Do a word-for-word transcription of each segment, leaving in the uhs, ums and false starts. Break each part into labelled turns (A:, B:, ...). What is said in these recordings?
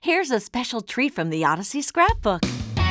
A: here's a special treat from the Odyssey Scrapbook.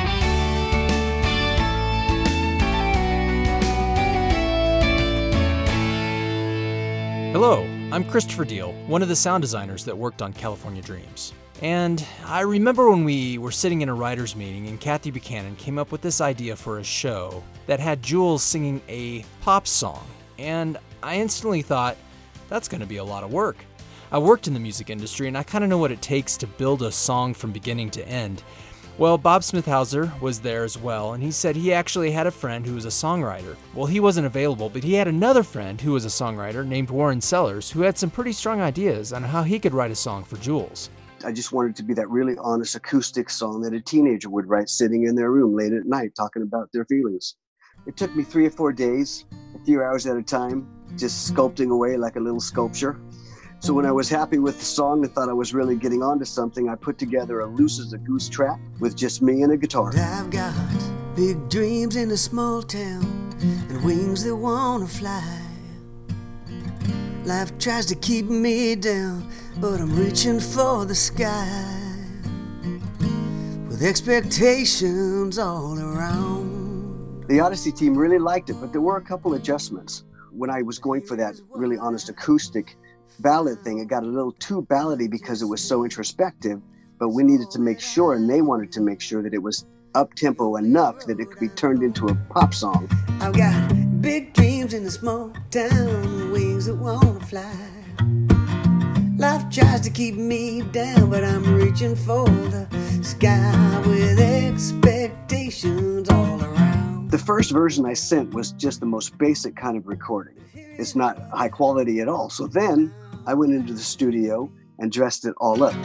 B: Hello, I'm Christopher Deal, one of the sound designers that worked on California Dreams. And I remember when we were sitting in a writer's meeting and Kathy Buchanan came up with this idea for a show that had Jules singing a pop song. And I instantly thought, that's going to be a lot of work. I worked in the music industry and I kind of know what it takes to build a song from beginning to end. Well, Bob Smithhauser was there as well, and he said he actually had a friend who was a songwriter. Well, he wasn't available, but he had another friend who was a songwriter named Warren Sellers, who had some pretty strong ideas on how he could write a song for Jules.
C: I just wanted it to be that really honest acoustic song that a teenager would write sitting in their room late at night talking about their feelings. It took me three or four days, a few hours at a time, just sculpting away like a little sculpture. So when I was happy with the song and thought I was really getting onto something, I put together a loose as a goose track with just me and a guitar.
D: I've got big dreams in a small town and wings that wanna fly. Life tries to keep me down, but I'm reaching for the sky with expectations all around.
C: The Odyssey team really liked it, but there were a couple adjustments. When I was going for that really honest acoustic ballad thing, it got a little too ballady because it was so introspective, but we needed to make sure, and they wanted to make sure, that it was up-tempo enough that it could be turned into a pop song.
D: I've got big dreams in a small town, wings that wanna fly. Life tries to keep me down, but I'm reaching for the sky with expectations all around.
C: The first version I sent was just the most basic kind of recording. It's not high quality at all. So then I went into the studio and dressed it all up.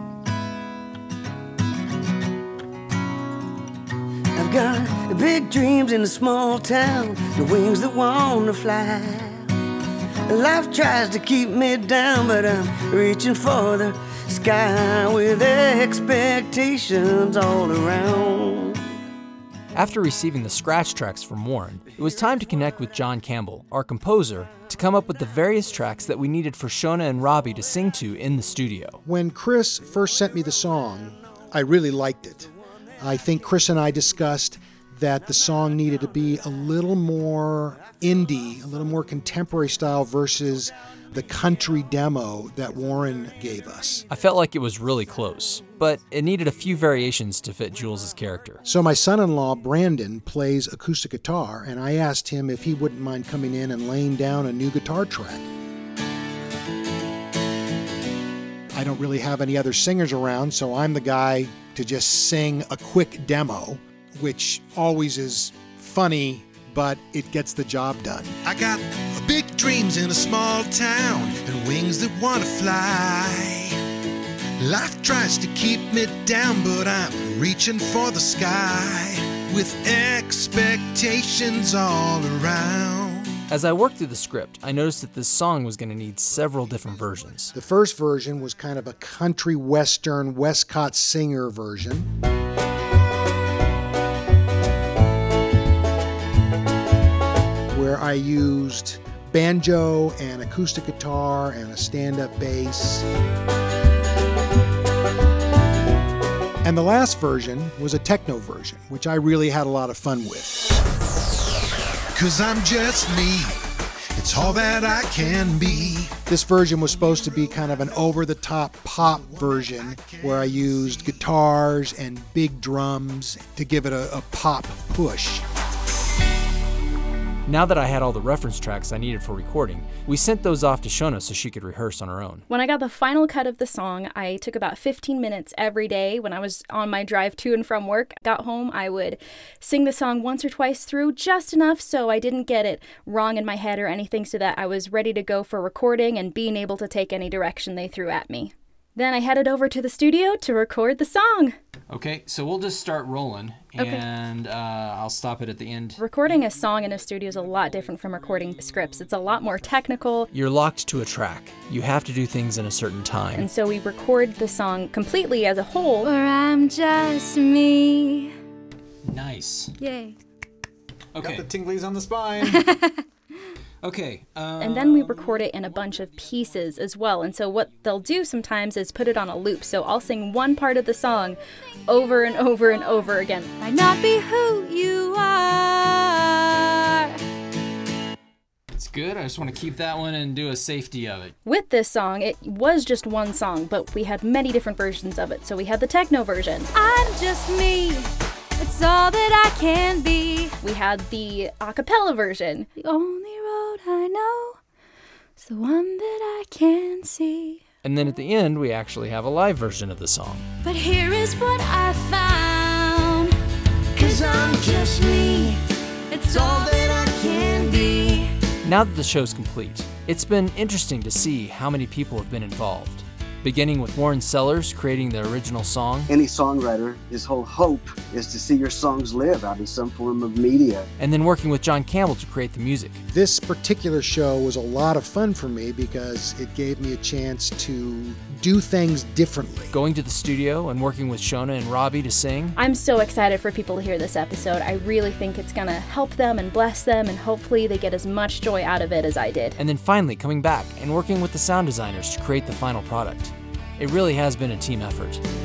D: I've got big dreams in a small town, the wings that want to fly. Life tries to keep me down, but I'm reaching for the sky with expectations all around.
B: After receiving the scratch tracks from Warren, it was time to connect with John Campbell, our composer, to come up with the various tracks that we needed for Shona and Robbie to sing to in the studio.
E: When Chris first sent me the song, I really liked it. I think Chris and I discussed that the song needed to be a little more indie, a little more contemporary style versus the country demo that Warren gave us.
B: I felt like it was really close, but it needed a few variations to fit Jules' character.
E: So my son-in-law, Brandon, plays acoustic guitar, and I asked him if he wouldn't mind coming in and laying down a new guitar track. I don't really have any other singers around, so I'm the guy to just sing a quick demo, which always is funny, but it gets the job done.
F: I got big dreams in a small town and wings that want to fly. Life tries to keep me down, but I'm reaching for the sky with expectations all around.
B: As I worked through the script, I noticed that this song was going to need several different versions.
E: The first version was kind of a country western Westcott singer version. Where I used banjo and acoustic guitar and a stand-up bass. And the last version was a techno version, which I really had a lot of fun with.
F: 'Cause I'm just me, it's all that I can be.
E: This version was supposed to be kind of an over-the-top pop version where I used guitars and big drums to give it a, a pop push.
B: Now that I had all the reference tracks I needed for recording, we sent those off to Shona so she could rehearse on her own.
G: When I got the final cut of the song, I took about fifteen minutes every day when I was on my drive to and from work. Got home, I would sing the song once or twice through, just enough so I didn't get it wrong in my head or anything, so that I was ready to go for recording and being able to take any direction they threw at me. Then I headed over to the studio to record the song.
B: Okay, so we'll just start rolling,
G: Okay.
B: and uh, I'll stop it at the end.
G: Recording a song in a studio is a lot different from recording scripts. It's a lot more technical.
B: You're locked to a track. You have to do things in a certain time.
G: And so we record the song completely as a whole. Or I'm just me.
B: Nice.
G: Yay.
B: Okay.
H: Got the tinglies on the spine.
B: Okay. Um,
G: And then we record it in a bunch of pieces as well. And so what they'll do sometimes is put it on a loop. So I'll sing one part of the song over and over and over again. Might not be who you are.
B: It's good. I just want to keep that one and do a safety of it.
G: With this song, it was just one song, but we had many different versions of it. So we had the techno version. I'm just me. It's all that I can be. We had the a cappella version. The only road I know is the one that I can see.
B: And then at the end, we actually have a live version of the song.
G: But here is what I found. 'Cause I'm just me. It's all that I can be.
B: Now that the show's complete, it's been interesting to see how many people have been involved. Beginning with Warren Sellers creating the original song,
C: Any songwriter, his whole hope is to see your songs live out in some form of media.
B: and then working with John Campbell to create the music.
E: This particular show was a lot of fun for me because it gave me a chance to do things differently.
B: Going to the studio and working with Shona and Robbie to sing,
G: I'm so excited for people to hear this episode. I really think it's gonna help them and bless them, and hopefully they get as much joy out of it as I did.
B: and then finally coming back and working with the sound designers to create the final product. It really has been a team effort.